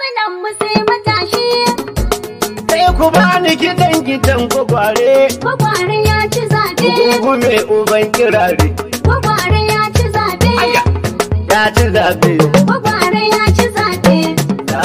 katsinan mu sai matashi. Sai ku bani gidan gwagware. Gwagware ya ci zaɓe. Gungume uban kirare. Gwagware ya ci zaɓe. Ya ci zaɓe. Gwagware ya ci zaɓe. Na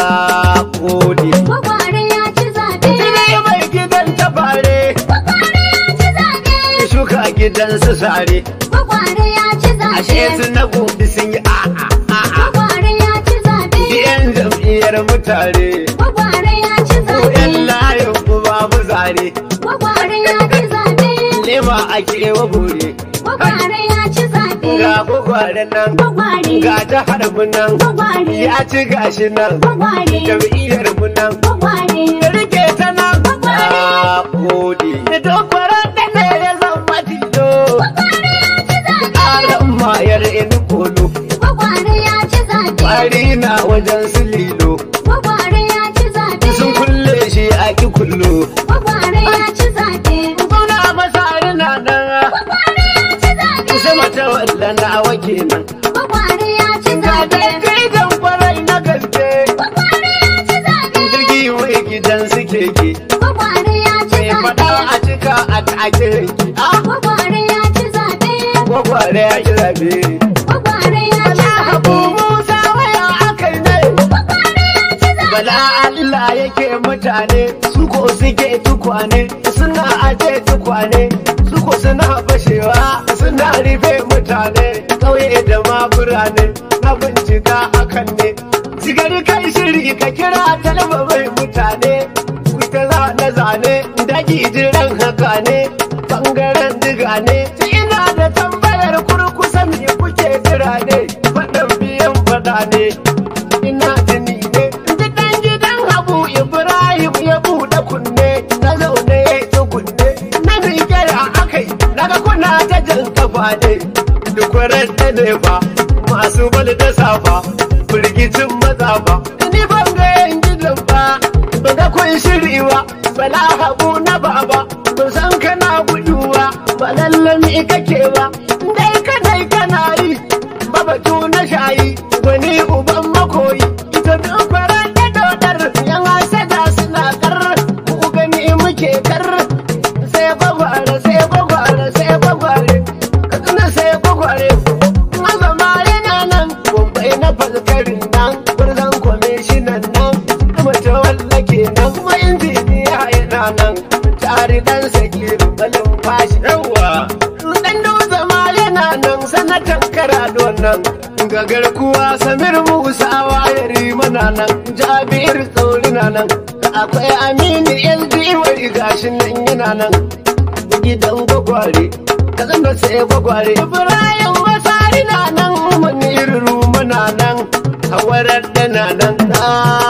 gode. Gwagware ya ci zaɓe. Sai mai gidan tabare. Gwagware ya ci zaɓe. Shuka gidan su sare. Gwagware ya ci zaɓe. Ashe su na gobe sun yi a'a. Gwagware ya ci zaɓe. Yan jam'iyyar mutane. Gwagware ya ci zaɓe. Yan layin kuma mu zare. Gwagware ya ci zaɓe. Lema ake wa bore. Gwagware ya ci zaɓe. Ga gwagware nan. Gwagware. Ga jihar mu nan. Gwagware. Ya ci gashi nan. Gwagware. Jam'iyyar mu nan. Gwagware. Da rike ta nan. Gwagware. Na gode. Da dokwaran da ne ya zama tilo. Gwagware ya ci zaɓe. Ƙaran mayar ini kolo. Gwagware ya ci zaɓe. Kwari na wajen su lilo. Gwagware ya ci zaɓe. Sun kulle shi a ki kullo. Gwagware ya ci zaɓe. Gwamna masari na nan. Gwagware ya ci zaɓe. Sama ta walla na wake nan. Gwagware ya ci Ga zaɓe. da kai dan kwarai na gaske. Gwagware ya ci zaɓe. Jirgi wai gidan su keke. Gwagware ya ci Mai faɗa zaɓe. a cika a take yanki. Gwagware ya ci zaɓe. Gwagware ya ki zabe. Gwagware ya ci Abu zaɓe. Musa waya akai ne. Gwagware ya ci zaɓe. Bala Allah yake mutane. Su ko suke tukwane. Suna aje tukwane. Su ko suna fashewa. Suna rufe mutane. Ƙauye da ma birane. Na bincika hakan ne. Sigari kai shiri ka kira talaba mai mutane. Ku ta zane-zane. Daji jiran haka ne. Bangaren diga ne. Ina da tambayar kurkusa me kuke jira ne. Faɗan biyan faɗa ne. Ina jini ne. Gidan gidan Habu Ibrahim ya buɗe kunne. Na zaune ya yi kunne. Na rigara akai. Naga kuna ta jan kafa ne. Duk da ne ba. Masu bal da safa. Firgicin maza ba. Ni ban ga yan gidan ba. Ban ga kun shiri ba. Bala Habu na baba. Ban san kana guduwa. Ba lallami kake ba. Dai kana yi. Babatu na shayi. Wani uban makoyi. Ita duk faran da dodar. Yan hasada suna kar. Ku gani muke kar. Sai gwagware, sai gwagware, sai gwagware. Katsina sai gwagware. Mazama yana nan. Gombai na falkarin nan. Birzan kwamishinan nan. Mace wallake nan. Kuma injiniya yana nan. Tare dan sakiru balin fashi. Yawwa. Dan dutse ma yana nan. Sanatan karado nan. Gagar kuwa Samir Musa wayari mana nan. Jabir Tsauri na nan. Akwai Aminu LD wai gashi nan yana nan. Gidan gwagware. Ka zama sai gwagware. Ibrahim Masari na nan. Maniru muna nan. Hawarar da na nan. Na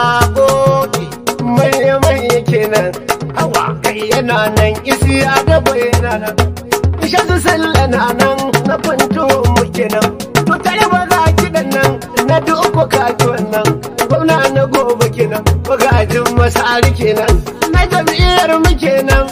gode. Manya kenan. Hawa kai yana nan. Isiya da bai yana nan. Ishatu Sallah na nan. Na fanto muke nan. To tare ba za kiɗan nan. Na duk kaji wannan. Gwamna na gobe kenan. Magajin Masari kenan. Na jam'iyyar mu kenan.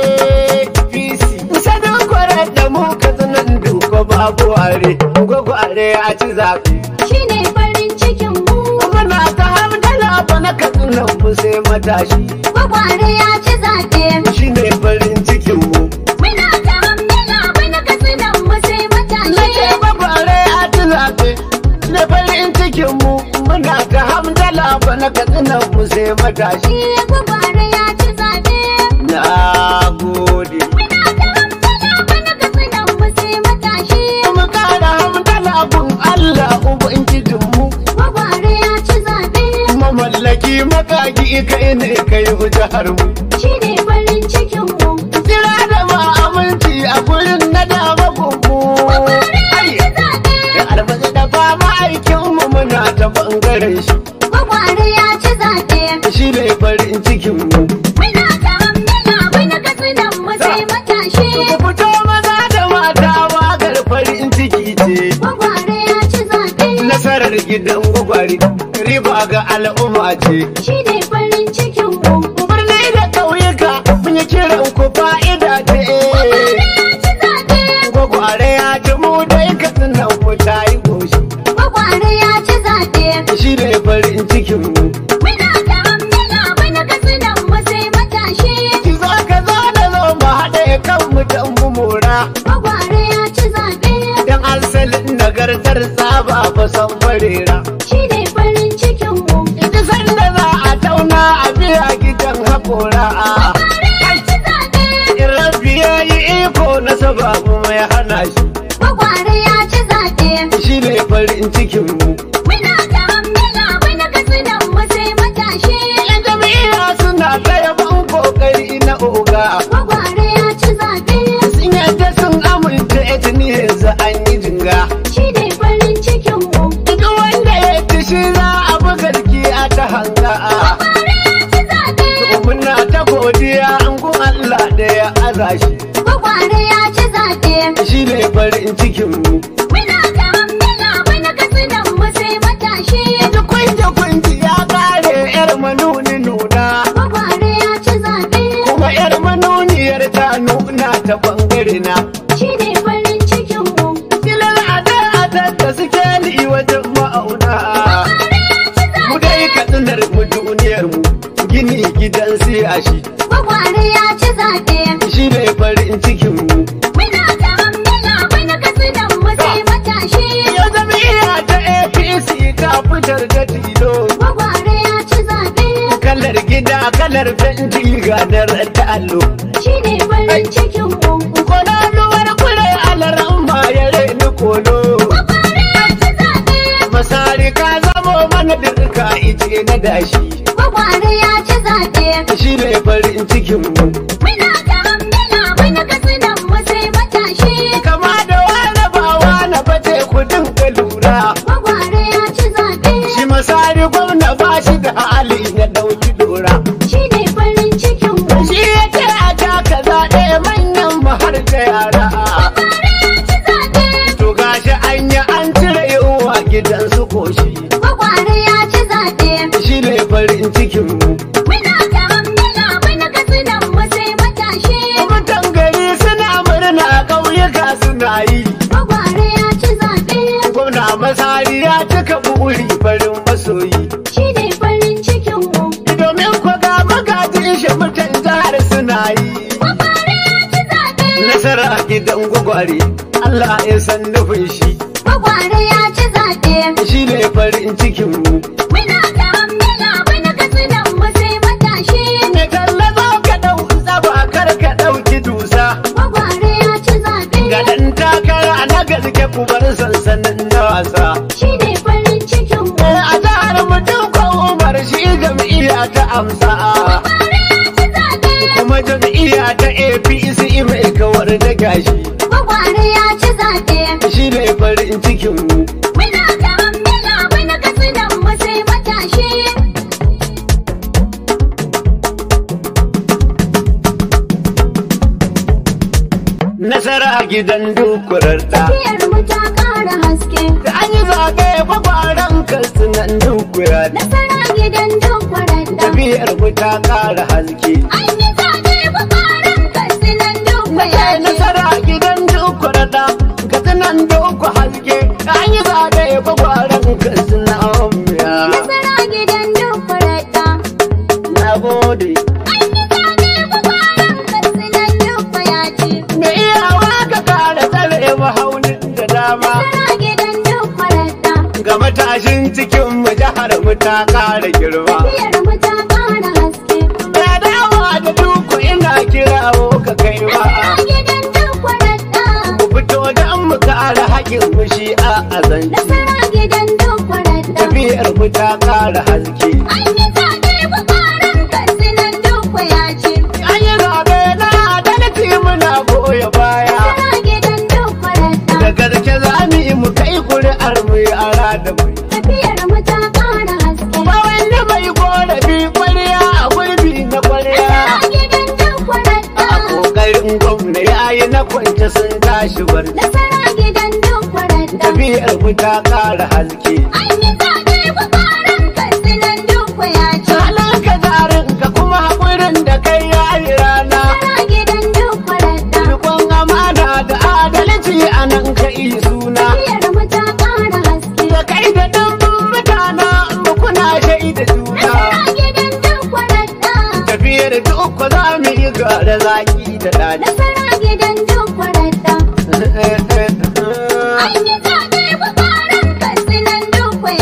APC. Sadaukwar da mu Katsinan duka babu ware. Gwagware a ci zaɓe. Shi ne farin cikin mu. Muna ta hamdala ba na Katsinan mu sai matashi. Gwagware ya ci zaɓe. Shi ne farin cikin mu. Muna ta hamdala bana katsinan mu sai matashi. Nake gwagware a ci zaɓe. Na farin cikin mu. Muna ta hamdala ba na Katsinan mu sai matashi. Gwagware ya ci zaɓe. Na gode. Muna ta hamdala bana katsinan mu sai matashi. Mu kara hamdala gun Allah Ubangijinmu. Gwagware ya ci zaɓe. Mamallaki makaki kai ne kai jihar mu. Shi ne farin cikin mu. Jira da ma aminci a gurin na dama gungu. Gwagware ya ci zaɓe. Albaza da fama aikinmu muna ta bangaren shi. Gwagware ya ci zaɓe. Shi ne farin cikin mu. Muna ta hamdala bana katsinan mu sai matashi. Ku fito maza da mata wagar farin ciki ce. Gwagware ya ci zaɓe. Nasarar gidan gwagwari riba ga al'umma ce. Shi ne farin cikin mu. Birni da ƙauyuka mun yi kiran ku fa'ida ce. Gwagware ya ci zaɓe. Gwagware ya ci mu dai Katsinan mu ta yi goshi. Gwagware ya ci zaɓe. Shi ne farin cikin mu. Muna marera. shi ne farin cikin mu. Ita sanda za a tauna a biya gidan haƙora. Gwagware ya ci zaɓe. In rabbi ya yi iko na sababu mai hana shi. Gwagware ya ci zaɓe. Shi ne farin cikin mu. Muna da hammila wani katsinan mu sai matashi. Yan jami'a suna ta yaban kokari na oga. Gwagware ya ci zaɓe. Sun yadda sun amince tuni yanzu an yi jinga. Shi ne farin cikin mu. Duk wanda ya ci shi za a bugarki a ta hanga. Gwagware ya ci zaɓe. Muna ta godiya an gun Allah da ya aza shi. Gwagware ya ci zaɓe. Shi ne farin cikin mu. Muna da hammila wani katsinan mu sai matashi. Duk kunji ya kare yar manuni nuna. Gwagware ya ci zaɓe. Kuma yar manuniyar ta nuna ta bangare na. Shi ne farin cikin mu. Kilar ada da suke li wajen ma'auna. Gwagware ya ci Mu zaɓe. dai katsinar mu duniyar mu. Gini gidan siya shi. Gwagware ya ci zaɓe. Shi ne farin cikin mu. Muna da hammila wani katsinan mu sai matashi. Ya jami'a ta APC ta fitar da tilo. Gwagware ya ci zaɓe. Kalar gida kalar fenti ganar ta allo. Shi ne farin cikin mu. Kona ruwar kure alaran ma ya reni kolo. Gwagware ya ci zaɓe. Masari ka zamo mana dirka ice na dashi. Gwagware ya ci zaɓe. Shi ne farin cikin mu. Muna da hammila wani katsinan mu sai matashi. Kama da wani ba wani bace kudin ka lura. Gwagware ya ci zaɓe. Shi masari gwamna ba shi da hali na ɗauki dora. Shi ne farin cikin mu. Shi ya ce a taka zaɓe manyan mu har da yara. Gwagware ya ci zaɓe. To gashi an yi an cire yunwa gidan su koshi. Gwagware ya ci zaɓe. Shi ne farin cikin mu. Muna da hammila wani katsinan mu sai matashi. Mutan gari suna murna ƙauyuka suna yi. Gwagware ya ci zaɓe. Gwamna masari ya cika buri farin masoyi. Shi ne farin cikin mu. Domin kwa ga magajin shi mutan jihar suna yi. Gwagware ya ci zaɓe. Nasara gidan gwagware Allah ya san nufin shi. Gwagware ya ci zaɓe. Shi ne farin cikin mu. Muna da hammila wani katsinan mu sai matashi. Me tallaba ka ɗau tsaba kar ka ɗauki dusa. Gwagware ya ci zaɓe. Ga ɗan takara na gaske ku bar sansanin na wasa. Shi ne farin cikin mu. A jihar mutum ko Umar shi jam'iyya ta amsa. Gwagware ya ci zaɓe. Kuma jam'iyya ta APC mai kawar da gashi. Gwagware ya ci zaɓe. Shi ne farin cikin mu. Muna da hammila wani katsinan mu sai matashi. Nasara gidan dukurarta. Tafiyar mu ta ƙara haske. Da an yi zaɓe kwakwaran kasunan dukurarta. Nasara gidan duk wadanda. Tafiyar mu ta ƙara haske. An yi zaɓe kwakwaran katsinan duk wadanda. Nasara gidan dukurarta. Kasunan duku haske. Da an yi zaɓe kwakwaran kasunan miya. Nasara gidan duk wadanda. Na gode. An yi zaɓe kwakwaran katsinan duk wadanda. Me iyawa ka kara tsare mahaunin da dama. Nasara gidan duk wadanda. Ga matashin cikin mu jihar mu ta ƙara girma. Tafiyar mu ta ƙara haske. Ya dawa da duku ina kirawo ka kai ma. Nasara gidan duk wadanda. Ku fito don mu kara haƙin mu shi a azanci. Nasara gidan duk wadanda. Tafiyar mu ta ƙara haske. An yi zaɓe kwakwaran katsinan duk wadanda. An yi zaɓe na adalci muna goya baya. Nasara gidan duk wadanda. Da gaske za mu yi mu kai kuri'ar mu yara da mu. Tafiyar mu ta ƙara haske. Ba wanda bai korafi kwarya a gurbi na kwarya. Nasara gidan duk wadanda. A ƙoƙarin gwamna ya yi na kwance sun tashi bar. Nasara gidan duk wadanda. Tafiyar mu ta ƙara haske. An yi zaɓe kwakwaran katsinan duk wadanda. Halin ka jarin ka kuma haƙurin da kai ya yi rana. Nasara gidan duk wadanda. Rikon amana da adalci a nan ka yi suna. Tafiyar mu ta ƙara haske. Da kai da ɗumbin mutana mu kuna shaida juna. Nasara gidan duk wadanda. Tafiyar duk za mu yi gara zaki da daɗi. Nasara gidan duk wadanda. An yi zaɓe kwakwaran katsinan duk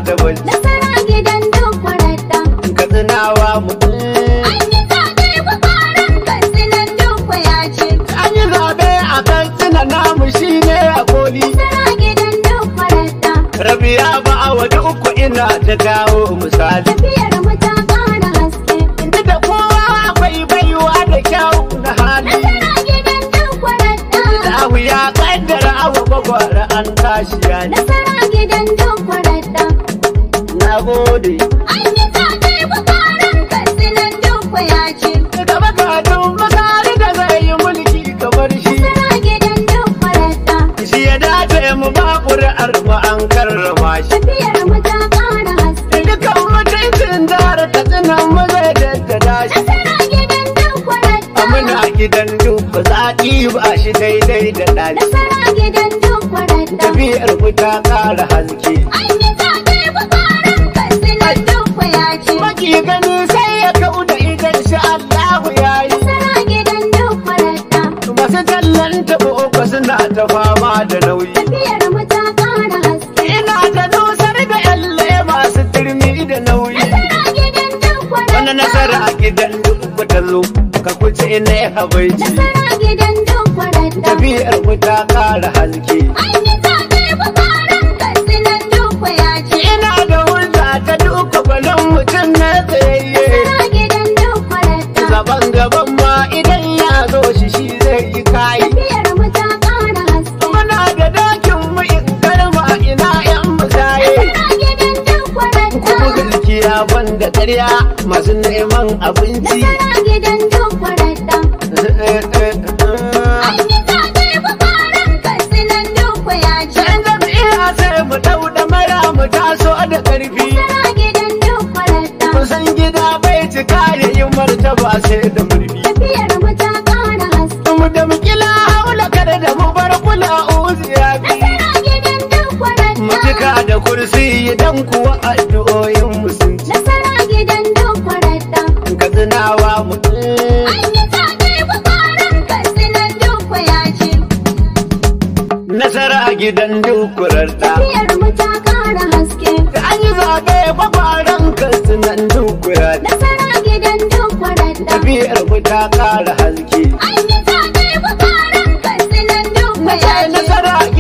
da bacci. Nasara gidan duk kwararta. Katsinawa mu. An yi zaɓe kwakwaran Katsinan duk ya ce. An yi zaɓe a Katsina namu shi ne a koli. Nasara gidan duk kwararta. Rabiya ba a waje uku ina ta kawo misali. Tafiyar mu ta ƙara haske. Inda da kowa akwai baiwa da kyau na hali. Nasara gidan duk kwararta. Abu ya kaddara abu gwagwara an tashi yani. Nasara gidan duk kwararta. Na gode. An yi zaɓe kwakwaran Katsinan duk ya ce. Gaba gadon makari da zai yi mulki kamar shi. Nasara gidan duk kwararta. Shi ya dace mu ba ƙuri'ar mu an karrama shi. Tafiyar mu ta ƙara haske. Dukan mutuncin jihar Katsina mu zai daddada shi. Nasara gidan duk kwararta. Muna gidan duk zaƙi ba shi daidai da ɗaci. Nasara gidan duk kwararta. Tafiyar mu ta ƙara haske. An yi zaɓe kwakwaran Katsinan duk ya ce. Maki gani sai ya kau da idan shi Allahu ya yi. Nasara gidan duk kwararta. Masu tallan taɓo uku suna ta fama da nauyi. Tafiyar mu ta ƙara haske. Ina ta nusar da yalle masu turmi da nauyi. Nasara gidan duk kwararta. Wani nasara a gidan duk ta zo, ka kuce ne habaici. Nasara gidan duk kwararta. Tafiyar mu ta ƙara haske. An yi zaɓe kwakwaran Katsinan duk ya ce. Ina da hulɗa ta duka gwanin mutum na tsayayye. Nasara gidan duk kwararta. Gaban gaban ma idan ya zo shi zai yi kayi. Tafiyar mu ta ƙara haske. Muna da dakin mu in garma ina yan musaye. Nasara gidan duk kwararta. Kuma gaskiya banda ƙarya masu neman abinci. Nasara gidan duk kwararta. An yi zaɓe kwakwaran Katsinan duk ya ce. Sai jam'iyya sai mu dau da mara mu taso da ƙarfi. Nasara gidan duk kwararta. Kusan gida bai cika ya yi martaba sai da murfi. Tafiyar mu ta ƙara haske. Mu da mukila haula kada da mu bar kula uziya bi. Nasara gidan duk kwararta. Mu cika da kursi idan kuwa addu'o'in mu sun ci. Nasara gidan duk kwararta. Katsinawa mu. An yi zaɓe kwakwaran Katsinan duk ya ce. Nasara a gidan dukurarta. Tafiyar mu ta ƙara haske. An yi zaɓe kwakwaran Katsinan dukurarta. Nasara gidan duk kwararta. Tafiyar mu ta ƙara haske. An yi zaɓe kwakwaran Katsinan duk ya ce. Nasara a